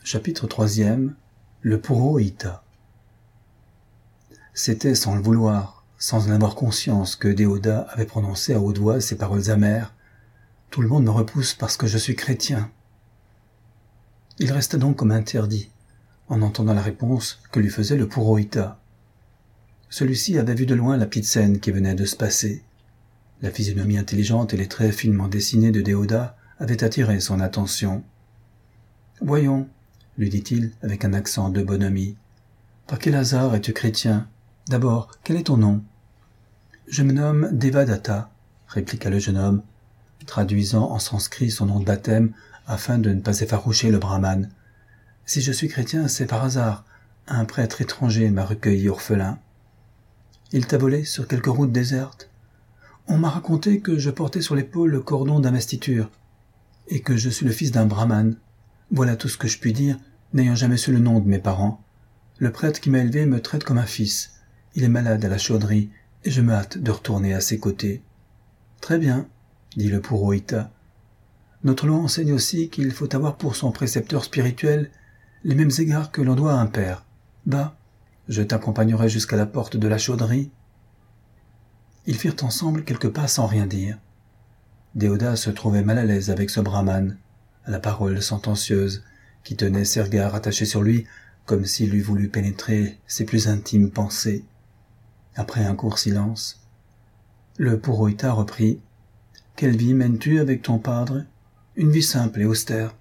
Chapitre 3e. Le Purohita. C'était sans le vouloir, sans en avoir conscience, que Déodat avait prononcé à haute voix ces paroles amères. « Tout le monde me repousse parce que je suis chrétien. » Il resta donc comme interdit, en entendant la réponse que lui faisait le Purohita. Celui-ci avait vu de loin la petite scène qui venait de se passer. La physionomie intelligente et les traits finement dessinés de Déodat avaient attiré son attention. « Voyons, » lui dit-il avec un accent de bonhomie. « Par quel hasard es-tu chrétien? D'abord, quel est ton nom ?»« Je me nomme Devadatta, » répliqua le jeune homme, traduisant en sanskrit son nom de baptême afin de ne pas effaroucher le brahmane. « Si je suis chrétien, c'est par hasard. Un prêtre étranger m'a recueilli orphelin. »« Il t'a volé sur quelque route déserte ? » ?»« On m'a raconté que je portais sur l'épaule le cordon d'investiture et que je suis le fils d'un brahmane. Voilà tout ce que je puis dire, n'ayant jamais su le nom de mes parents. Le prêtre qui m'a élevé me traite comme un fils. Il est malade à la chauderie, et je me hâte de retourner à ses côtés. »« Très bien, » dit le Purohita. « Notre loi enseigne aussi qu'il faut avoir pour son précepteur spirituel les mêmes égards que l'on doit à un père. Va, je t'accompagnerai jusqu'à la porte de la chauderie. » Ils firent ensemble quelques pas sans rien dire. Déodat se trouvait mal à l'aise avec ce brahmane, à la parole sentencieuse, qui tenait ses regards attachés sur lui, comme s'il eût voulu pénétrer ses plus intimes pensées. Après un court silence, le Purohita reprit. « Quelle vie mènes-tu avec ton padre ? Une vie simple et austère.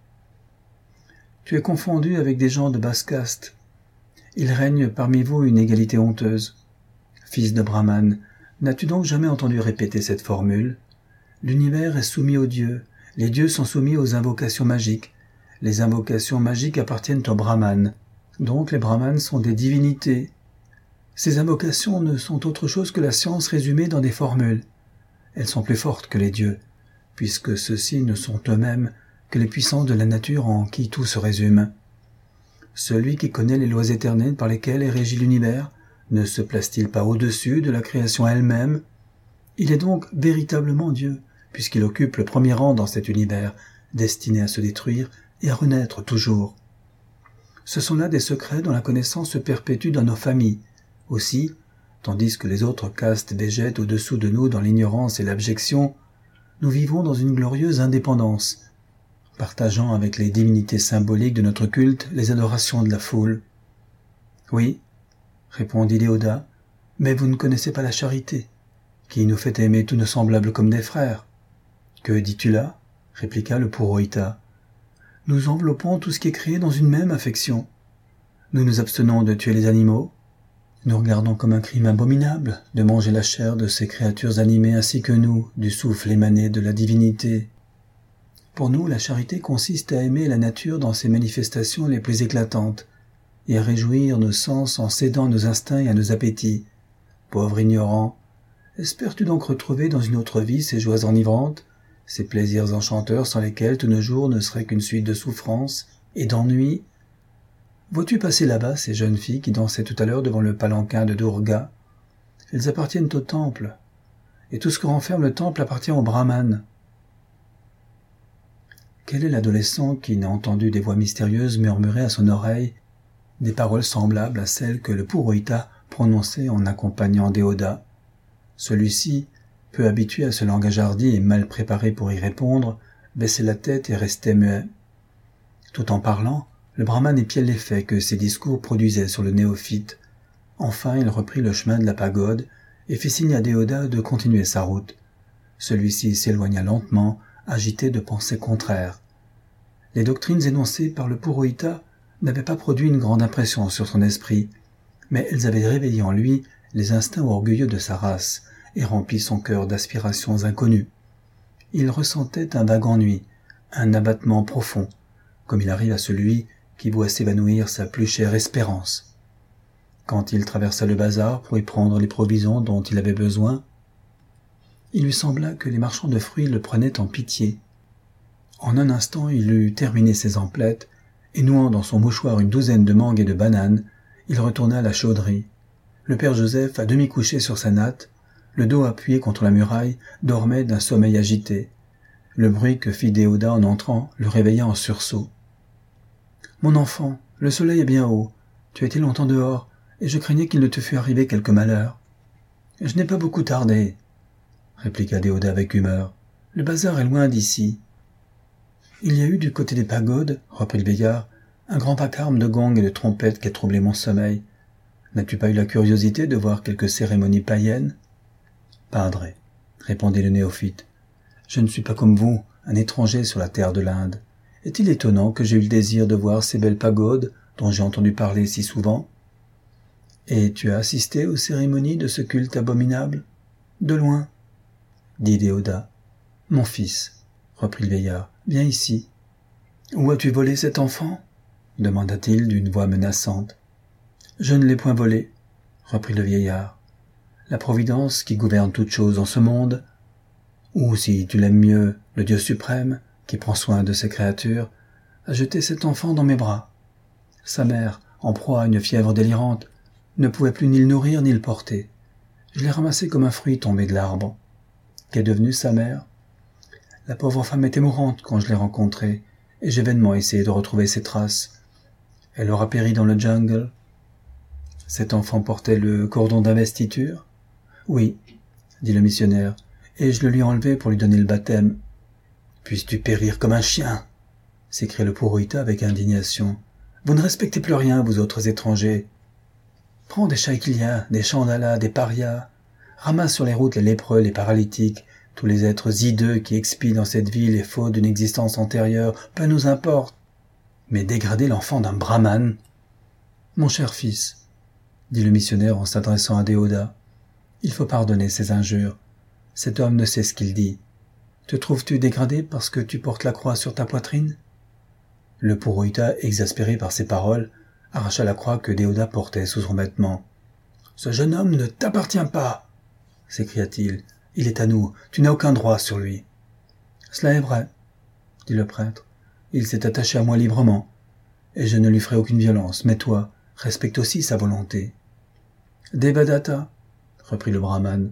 Tu es confondu avec des gens de basse caste. Il règne parmi vous une égalité honteuse. Fils de brahmane, n'as-tu donc jamais entendu répéter cette formule ? L'univers est soumis aux dieux, les dieux sont soumis aux invocations magiques, les invocations magiques appartiennent aux brahmanes, donc les brahmanes sont des divinités. Ces invocations ne sont autre chose que la science résumée dans des formules. Elles sont plus fortes que les dieux, puisque ceux-ci ne sont eux-mêmes que les puissants de la nature en qui tout se résume. Celui qui connaît les lois éternelles par lesquelles est régi l'univers, ne se place-t-il pas au-dessus de la création elle-même ? Il est donc véritablement Dieu, puisqu'il occupe le premier rang dans cet univers, destiné à se détruire et à renaître toujours. Ce sont là des secrets dont la connaissance se perpétue dans nos familles. Aussi, tandis que les autres castes végètent au-dessous de nous dans l'ignorance et l'abjection, nous vivons dans une glorieuse indépendance, partageant avec les divinités symboliques de notre culte les adorations de la foule. « Oui, » répondit Déodat, « mais vous ne connaissez pas la charité, qui nous fait aimer tous nos semblables comme des frères. »« Que dis-tu là ?» répliqua le Purohita. « Nous enveloppons tout ce qui est créé dans une même affection. Nous nous abstenons de tuer les animaux. Nous regardons comme un crime abominable de manger la chair de ces créatures animées ainsi que nous, du souffle émané de la divinité. Pour nous, la charité consiste à aimer la nature dans ses manifestations les plus éclatantes et à réjouir nos sens en cédant à nos instincts et à nos appétits. Pauvre ignorant, espères-tu donc retrouver dans une autre vie ces joies enivrantes, ces plaisirs enchanteurs sans lesquels tous nos jours ne seraient qu'une suite de souffrances et d'ennuis ? Vois-tu passer là-bas ces jeunes filles qui dansaient tout à l'heure devant le palanquin de Durga ? Elles appartiennent au temple, et tout ce que renferme le temple appartient au brahmane. » Quel est l'adolescent qui n'a entendu des voix mystérieuses murmurer à son oreille des paroles semblables à celles que le Purohita prononçait en accompagnant Déodat ? Celui-ci, peu habitué à ce langage hardi et mal préparé pour y répondre, baissait la tête et restait muet. Tout en parlant, le brahmane épiait l'effet que ses discours produisaient sur le néophyte. Enfin, il reprit le chemin de la pagode et fit signe à Déodat de continuer sa route. Celui-ci s'éloigna lentement, agité de pensées contraires. Les doctrines énoncées par le Purohita n'avaient pas produit une grande impression sur son esprit, mais elles avaient réveillé en lui les instincts orgueilleux de sa race et rempli son cœur d'aspirations inconnues. Il ressentait un vague ennui, un abattement profond, comme il arrive à celui qui voit s'évanouir sa plus chère espérance. Quand il traversa le bazar pour y prendre les provisions dont il avait besoin, il lui sembla que les marchands de fruits le prenaient en pitié. En un instant, il eut terminé ses emplettes, et nouant dans son mouchoir une douzaine de mangues et de bananes, il retourna à la chauderie. Le père Joseph, à demi couché sur sa natte, le dos appuyé contre la muraille, dormait d'un sommeil agité. Le bruit que fit Déodat en entrant le réveilla en sursaut. Mon enfant, le soleil est bien haut. Tu as été longtemps dehors, et je craignais qu'il ne te fût arrivé quelque malheur. Je n'ai pas beaucoup tardé, répliqua Déodat avec humeur. Le bazar est loin d'ici. Il y a eu du côté des pagodes, reprit le vieillard, un grand vacarme de gongs et de trompettes qui a troublé mon sommeil. N'as-tu pas eu la curiosité de voir quelques cérémonies païennes? Padre, répondit le néophyte, je ne suis pas comme vous, un étranger sur la terre de l'Inde. Est-il étonnant que j'ai eu le désir de voir ces belles pagodes dont j'ai entendu parler si souvent? Et tu as assisté aux cérémonies de ce culte abominable? De loin, dit Déodat. Mon fils, reprit le vieillard, viens ici. Où as-tu volé cet enfant? Demanda-t-il d'une voix menaçante. Je ne l'ai point volé, reprit le vieillard. La Providence qui gouverne toutes choses en ce monde, ou si tu l'aimes mieux, le Dieu suprême, qui prend soin de ses créatures, a jeté cet enfant dans mes bras. Sa mère, en proie à une fièvre délirante, ne pouvait plus ni le nourrir ni le porter. Je l'ai ramassé comme un fruit tombé de l'arbre. Qu'est devenue sa mère? La pauvre femme était mourante quand je l'ai rencontrée, et j'ai vainement essayé de retrouver ses traces. Elle aura péri dans le jungle. Cet enfant portait le cordon d'investiture? Oui, dit le missionnaire, et je le lui ai enlevé pour lui donner le baptême. Puisses-tu périr comme un chien? S'écria le Purohita avec indignation. Vous ne respectez plus rien, vous autres étrangers. Prends des shaikilias, des chandalas, des parias. Ramasse sur les routes les lépreux, les paralytiques, tous les êtres hideux qui expient dans cette vie les faux d'une existence antérieure, peu nous importe. Mais dégrader l'enfant d'un brahmane? Mon cher fils, dit le missionnaire en s'adressant à Déodat, il faut pardonner ces injures. Cet homme ne sait ce qu'il dit. Te trouves-tu dégradé parce que tu portes la croix sur ta poitrine? Le Purohita, exaspéré par ces paroles, arracha la croix que Déodat portait sous son vêtement. « Ce jeune homme ne t'appartient pas !» s'écria-t-il. « Il est à nous, tu n'as aucun droit sur lui. »« Cela est vrai, » dit le prêtre. « Il s'est attaché à moi librement, et je ne lui ferai aucune violence, mais toi, respecte aussi sa volonté. »« Devadatta, » reprit le brahmane,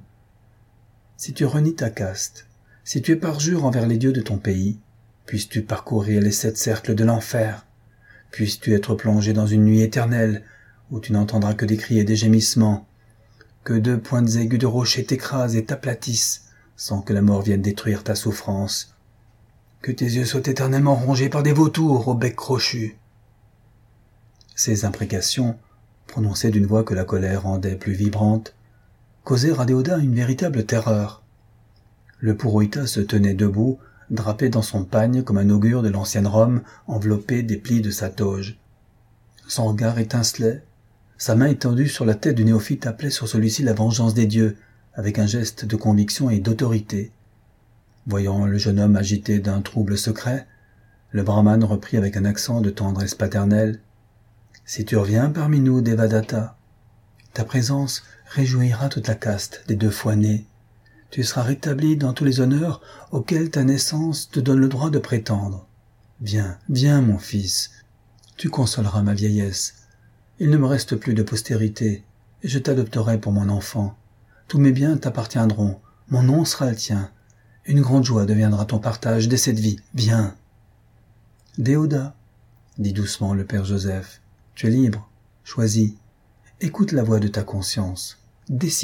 « si tu renies ta caste, si tu es parjure envers les dieux de ton pays, puisses-tu parcourir les 7 cercles de l'enfer, puisses-tu être plongé dans une nuit éternelle, où tu n'entendras que des cris et des gémissements, que 2 pointes aiguës de rocher t'écrasent et t'aplatissent, sans que la mort vienne détruire ta souffrance, que tes yeux soient éternellement rongés par des vautours au bec crochu. » Ces imprécations, prononcées d'une voix que la colère rendait plus vibrante, causèrent à Déodat une véritable terreur. Le Purohita se tenait debout, drapé dans son pagne comme un augure de l'ancienne Rome, enveloppé des plis de sa toge. Son regard étincelait, sa main étendue sur la tête du néophyte appelait sur celui-ci la vengeance des dieux, avec un geste de conviction et d'autorité. Voyant le jeune homme agité d'un trouble secret, le brahmane reprit avec un accent de tendresse paternelle. « Si tu reviens parmi nous, Devadatta, ta présence réjouira toute la caste des 2 fois nés. Tu seras rétabli dans tous les honneurs auxquels ta naissance te donne le droit de prétendre. Viens, viens, mon fils, tu consoleras ma vieillesse. Il ne me reste plus de postérité, et je t'adopterai pour mon enfant. Tous mes biens t'appartiendront, mon nom sera le tien. Une grande joie deviendra ton partage dès cette vie. Viens. » « Déodat, » dit doucement le père Joseph, « tu es libre, choisis. Écoute la voix de ta conscience. Décide-toi. »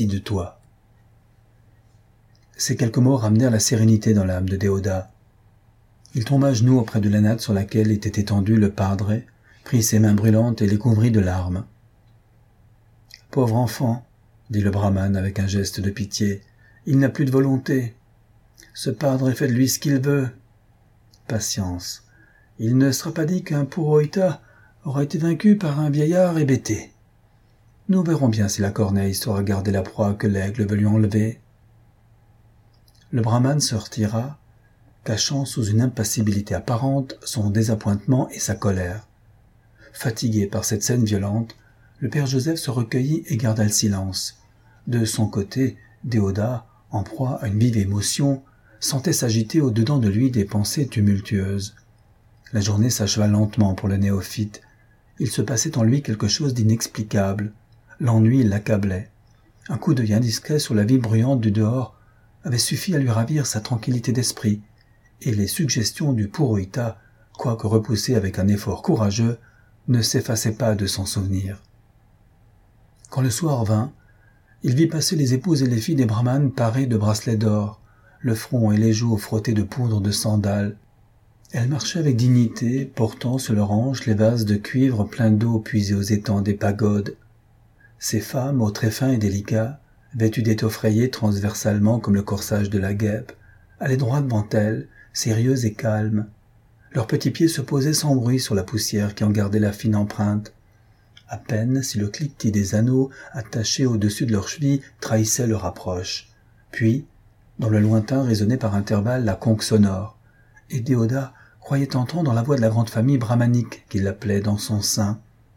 Ces quelques mots ramenèrent la sérénité dans l'âme de Déodat. Il tomba à genoux auprès de la natte sur laquelle était étendu le padre, prit ses mains brûlantes et les couvrit de larmes. « Pauvre enfant, » dit le brahmane avec un geste de pitié, « il n'a plus de volonté. Ce padre fait de lui ce qu'il veut. Patience. Il ne sera pas dit qu'un Purohita aura été vaincu par un vieillard hébété. Nous verrons bien si la corneille saura garder la proie que l'aigle veut lui enlever. » Le brahmane se retira, cachant sous une impassibilité apparente son désappointement et sa colère. Fatigué par cette scène violente, le père Joseph se recueillit et garda le silence. De son côté, Déodat, en proie à une vive émotion, sentait s'agiter au-dedans de lui des pensées tumultueuses. La journée s'acheva lentement pour le néophyte. Il se passait en lui quelque chose d'inexplicable. L'ennui l'accablait. Un coup d'œil indiscret sur la vie bruyante du dehors avait suffi à lui ravir sa tranquillité d'esprit, et les suggestions du Purohita, quoique repoussées avec un effort courageux, ne s'effaçait pas de son souvenir. Quand le soir vint, il vit passer les épouses et les filles des brahmanes parées de bracelets d'or, le front et les joues frottés de poudre de sandales. Elles marchaient avec dignité, portant sur leurs hanches les vases de cuivre pleins d'eau puisés aux étangs des pagodes. Ces femmes, aux traits fins et délicats, vêtues d'étoffes rayées transversalement comme le corsage de la guêpe, allaient droit devant elles, sérieuses et calmes. Leurs petits pieds se posaient sans bruit sur la poussière qui en gardait la fine empreinte. À peine si le cliquetis des anneaux attachés au-dessus de leurs chevilles trahissait leur approche. Puis, dans le lointain résonnait par intervalles la conque sonore, et Déodat croyait entendre la voix de la grande famille brahmanique qui l'appelait dans son sein.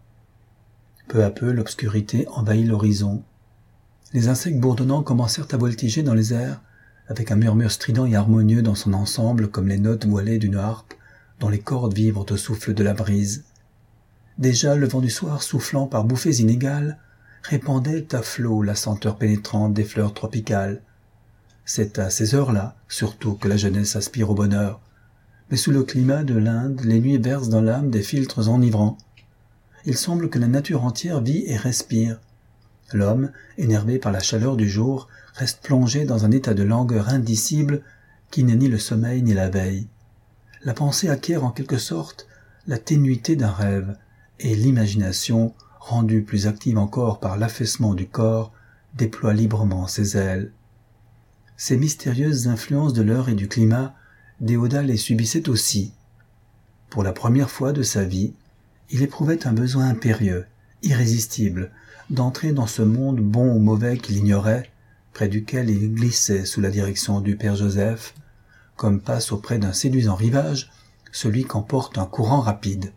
Peu à peu, l'obscurité envahit l'horizon. Les insectes bourdonnants commencèrent à voltiger dans les airs, avec un murmure strident et harmonieux dans son ensemble comme les notes voilées d'une harpe dont les cordes vibrent au souffle de la brise. Déjà, le vent du soir, soufflant par bouffées inégales, répandait à flots la senteur pénétrante des fleurs tropicales. C'est à ces heures-là, surtout, que la jeunesse aspire au bonheur. Mais sous le climat de l'Inde, les nuits versent dans l'âme des filtres enivrants. Il semble que la nature entière vit et respire. L'homme, énervé par la chaleur du jour, reste plongé dans un état de langueur indicible qui n'est ni le sommeil ni la veille. La pensée acquiert en quelque sorte la ténuité d'un rêve, et l'imagination, rendue plus active encore par l'affaissement du corps, déploie librement ses ailes. Ces mystérieuses influences de l'heure et du climat, Déodat les subissait aussi. Pour la première fois de sa vie, il éprouvait un besoin impérieux, irrésistible, d'entrer dans ce monde bon ou mauvais qu'il ignorait, près duquel il glissait sous la direction du Père Joseph, comme passe auprès d'un séduisant rivage celui qu'emporte un courant rapide.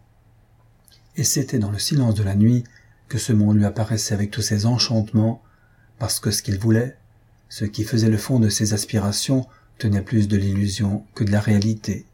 Et c'était dans le silence de la nuit que ce monde lui apparaissait avec tous ses enchantements, parce que ce qu'il voulait, ce qui faisait le fond de ses aspirations, tenait plus de l'illusion que de la réalité.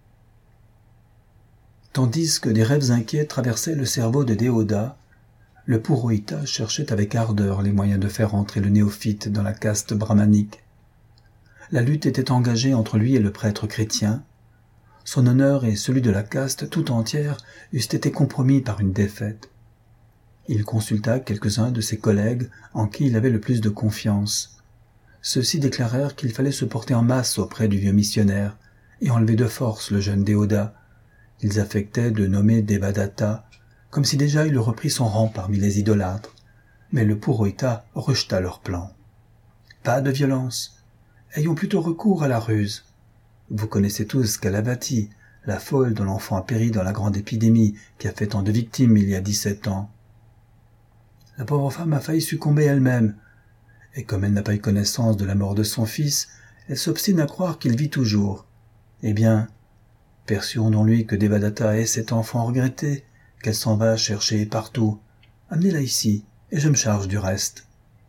Tandis que des rêves inquiets traversaient le cerveau de Déodat, le Purohita cherchait avec ardeur les moyens de faire entrer le néophyte dans la caste brahmanique. La lutte était engagée entre lui et le prêtre chrétien. Son honneur et celui de la caste tout entière eussent été compromis par une défaite. Il consulta quelques-uns de ses collègues en qui il avait le plus de confiance. Ceux-ci déclarèrent qu'il fallait se porter en masse auprès du vieux missionnaire et enlever de force le jeune Déodat. Ils affectaient de nommer Devadatta, comme si déjà il eût repris son rang parmi les idolâtres. Mais le Purohita rejeta leur plan. Pas de violence. Ayons plutôt recours à la ruse. Vous connaissez tous Kalavati, la folle dont l'enfant a péri dans la grande épidémie qui a fait tant de victimes il y a 17 ans. La pauvre femme a failli succomber elle-même, et comme elle n'a pas eu connaissance de la mort de son fils, elle s'obstine à croire qu'il vit toujours. Eh bien, persuadons-lui que Devadatta est cet enfant regretté, qu'elle s'en va chercher partout. Amenez-la ici, et je me charge du reste.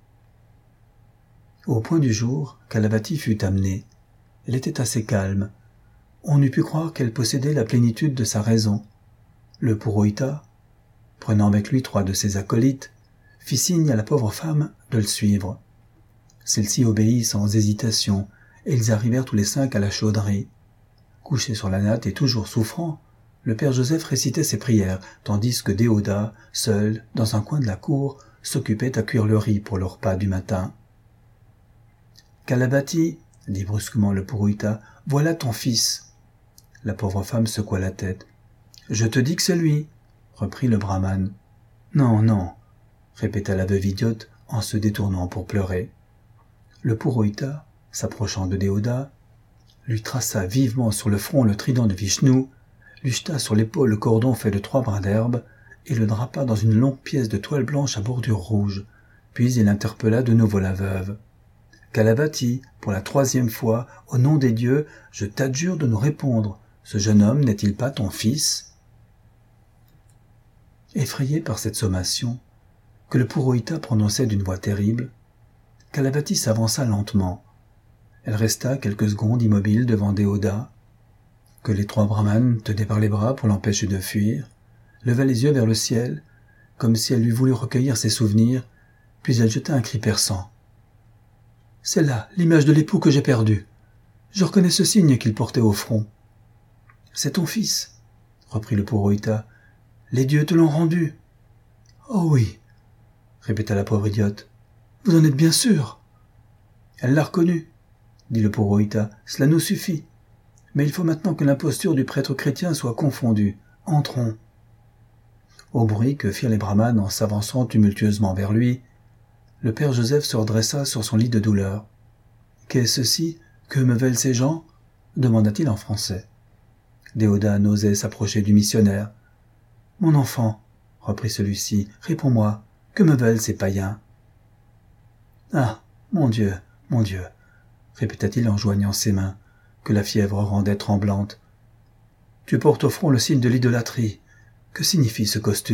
Au point du jour, Kalavati fut amenée. Elle était assez calme. On eût pu croire qu'elle possédait la plénitude de sa raison. Le Purohita, prenant avec lui 3 de ses acolytes, fit signe à la pauvre femme de le suivre. Celle-ci obéit sans hésitation, et ils arrivèrent tous les 5 à la chauderie. Couché sur la natte et toujours souffrant, le père Joseph récitait ses prières, tandis que Déodat, seul, dans un coin de la cour, s'occupait à cuire le riz pour le repas du matin. « Kalavati, dit brusquement le Purohita, voilà ton fils. » La pauvre femme secoua la tête. « Je te dis que c'est lui, » reprit le brahmane. « Non, non, » répéta la veuve idiote en se détournant pour pleurer. Le Purohita, s'approchant de Déodat, lui traça vivement sur le front le trident de Vishnu, lui jeta sur l'épaule le cordon fait de 3 brins d'herbe et le drapa dans une longue pièce de toile blanche à bordure rouge. Puis il interpella de nouveau la veuve. « Kalavati, pour la 3e fois, au nom des dieux, je t'adjure de nous répondre. Ce jeune homme n'est-il pas ton fils ?» Effrayé par cette sommation, que le Purohita prononçait d'une voix terrible, Kalavati s'avança lentement. Elle resta quelques secondes immobile devant Déodat, que les 3 brahmanes tenaient par les bras pour l'empêcher de fuir, leva les yeux vers le ciel, comme si elle eût voulu recueillir ses souvenirs, puis elle jeta un cri perçant. « C'est là l'image de l'époux que j'ai perdu. Je reconnais ce signe qu'il portait au front. »« C'est ton fils, » reprit le Purohita. Les dieux te l'ont rendu. Oh oui, répéta la pauvre idiote. Vous en êtes bien sûr. Elle l'a reconnu, dit le Purohita. Cela nous suffit. Mais il faut maintenant que l'imposture du prêtre chrétien soit confondue. Entrons. Au bruit que firent les brahmanes en s'avançant tumultueusement vers lui, le père Joseph se redressa sur son lit de douleur. « Qu'est-ce ceci? Que me veulent ces gens ?» demanda-t-il en français. Déodat n'osait s'approcher du missionnaire. « Mon enfant, reprit celui-ci, réponds-moi, que me veulent ces païens ?»« Ah, mon Dieu, répéta-t-il en joignant ses mains, que la fièvre rendait tremblantes. « Tu portes au front le signe de l'idolâtrie. Que signifie ce costume ?»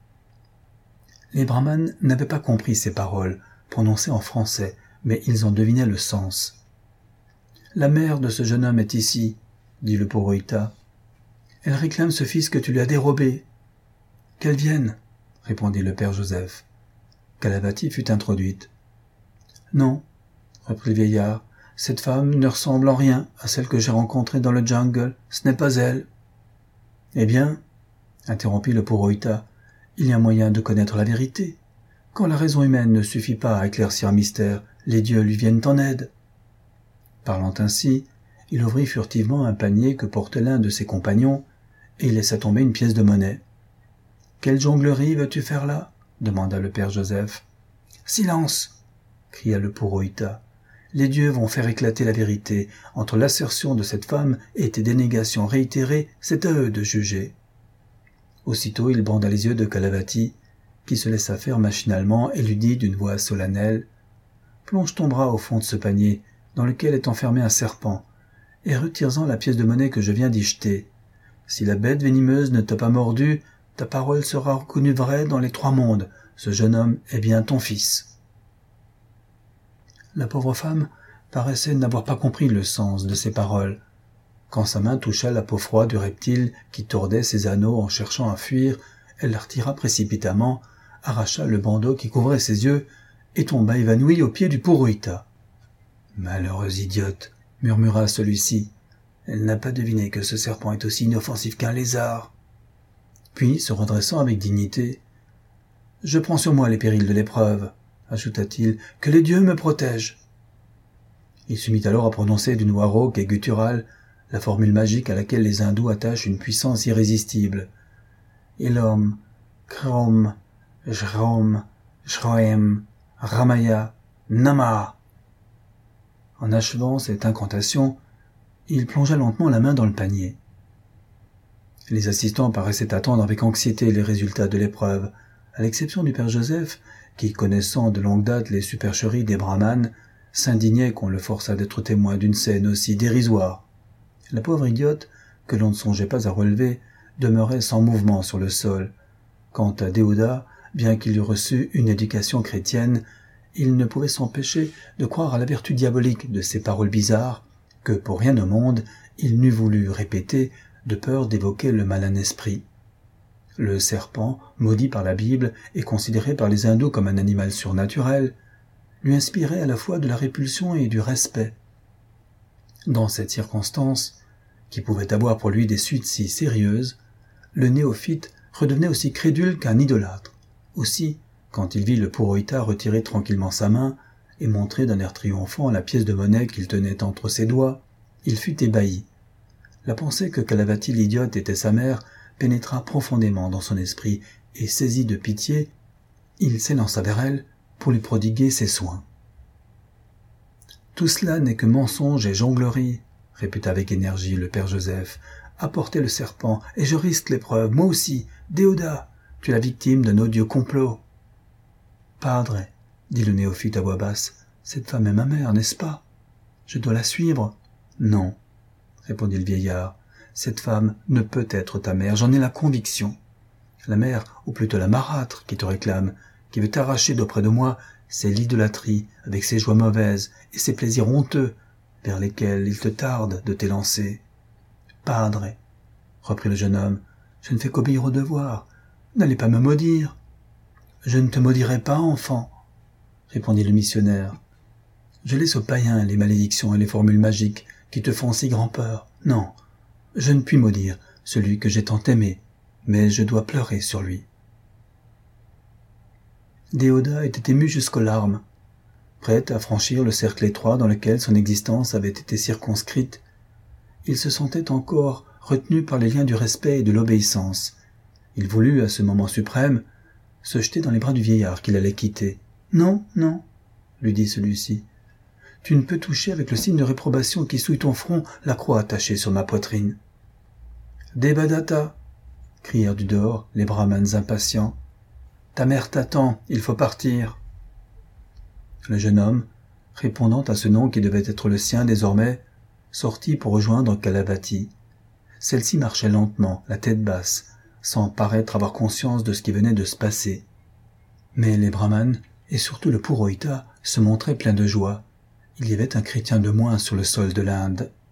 Les brahmanes n'avaient pas compris ces paroles, prononcées en français, mais ils en devinaient le sens. « La mère de ce jeune homme est ici, » dit le Purohita. « Elle réclame ce fils que tu lui as dérobé. »« Qu'elle vienne, » répondit le père Joseph. Kalavati fut introduite. « Non, » reprit le vieillard, « cette femme ne ressemble en rien à celle que j'ai rencontrée dans le jungle. Ce n'est pas elle. »« Eh bien, » interrompit le Purohita, « il y a moyen de connaître la vérité. Quand la raison humaine ne suffit pas à éclaircir un mystère, les dieux lui viennent en aide. » Parlant ainsi, il ouvrit furtivement un panier que portait l'un de ses compagnons et il laissa tomber une pièce de monnaie. « Quelle jonglerie veux-tu faire là ?» demanda le père Joseph. « Silence !» cria le Purohita. « Les dieux vont faire éclater la vérité. Entre l'assertion de cette femme et tes dénégations réitérées, c'est à eux de juger. » Aussitôt il banda les yeux de Kalavati, qui se laissa faire machinalement et lui dit d'une voix solennelle « Plonge ton bras au fond de ce panier, dans lequel est enfermé un serpent, et retire-en la pièce de monnaie que je viens d'y jeter. Si la bête venimeuse ne t'a pas mordu, ta parole sera reconnue vraie dans les 3 mondes. Ce jeune homme est bien ton fils. » La pauvre femme paraissait n'avoir pas compris le sens de ces paroles. Quand sa main toucha la peau froide du reptile qui tordait ses anneaux en cherchant à fuir, elle la retira précipitamment, arracha le bandeau qui couvrait ses yeux et tomba évanouie aux pieds du Purohita. « Malheureuse idiote !» murmura celui-ci. « Elle n'a pas deviné que ce serpent est aussi inoffensif qu'un lézard. » Puis, se redressant avec dignité, « Je prends sur moi les périls de l'épreuve, » ajouta-t-il, « que les dieux me protègent. » Il se mit alors à prononcer d'une voix rauque et gutturale la formule magique à laquelle les hindous attachent une puissance irrésistible. « Ilom, Krom, Jrom, Jroem, Ramaya, Nama » En achevant cette incantation, il plongea lentement la main dans le panier. Les assistants paraissaient attendre avec anxiété les résultats de l'épreuve, à l'exception du père Joseph, qui, connaissant de longue date les supercheries des brahmanes, s'indignait qu'on le forçât d'être témoin d'une scène aussi dérisoire. La pauvre idiote, que l'on ne songeait pas à relever, demeurait sans mouvement sur le sol. Quant à Déodat, bien qu'il eût reçu une éducation chrétienne, il ne pouvait s'empêcher de croire à la vertu diabolique de ces paroles bizarres, que pour rien au monde il n'eût voulu répéter de peur d'évoquer le malin esprit. Le serpent, maudit par la Bible et considéré par les hindous comme un animal surnaturel, lui inspirait à la fois de la répulsion et du respect. Dans cette circonstance, qui pouvait avoir pour lui des suites si sérieuses, le néophyte redevenait aussi crédule qu'un idolâtre. Aussi, quand il vit le Purohita retirer tranquillement sa main et montrer d'un air triomphant la pièce de monnaie qu'il tenait entre ses doigts, il fut ébahi. La pensée que Kalavati l'idiote était sa mère pénétra profondément dans son esprit, et saisi de pitié, il s'élança vers elle pour lui prodiguer ses soins. « Tout cela n'est que mensonge et jonglerie, » répéta avec énergie le père Joseph. « Apportez le serpent, et je risque l'épreuve, moi aussi. Déodat, tu es la victime d'un odieux complot. »« Padre, » dit le néophyte à voix basse, « cette femme est ma mère, n'est-ce pas? Je dois la suivre. »« Non, » répondit le vieillard, « cette femme ne peut être ta mère, j'en ai la conviction. La mère, ou plutôt la marâtre, qui te réclame, qui veut t'arracher d'auprès de moi, c'est l'idolâtrie, avec ses joies mauvaises et ses plaisirs honteux, vers lesquels il te tarde de t'élancer. »« Padre, » reprit le jeune homme, « je ne fais qu'obéir au devoir. N'allez pas me maudire. »« Je ne te maudirai pas, enfant, » répondit le missionnaire. « Je laisse aux païens les malédictions et les formules magiques qui te font si grand peur. Non, je ne puis maudire celui que j'ai tant aimé, mais je dois pleurer sur lui. Déoda était émue jusqu'aux larmes. Prête à franchir le cercle étroit dans lequel son existence avait été circonscrite, il se sentait encore retenu par les liens du respect et de l'obéissance. Il voulut, à ce moment suprême, se jeter dans les bras du vieillard qu'il allait quitter. « Non, non, » lui dit celui-ci. « Tu ne peux toucher avec le signe de réprobation qui souille ton front la croix attachée sur ma poitrine. »« Devadatta !» crièrent du dehors les brahmanes impatients. « Ta mère t'attend, il faut partir. » Le jeune homme, répondant à ce nom qui devait être le sien désormais, sortit pour rejoindre Kalavati. Celle-ci marchait lentement, la tête basse, sans paraître avoir conscience de ce qui venait de se passer. Mais les brahmanes, et surtout le Purohita, se montraient pleins de joie. Il y avait un chrétien de moins sur le sol de l'Inde.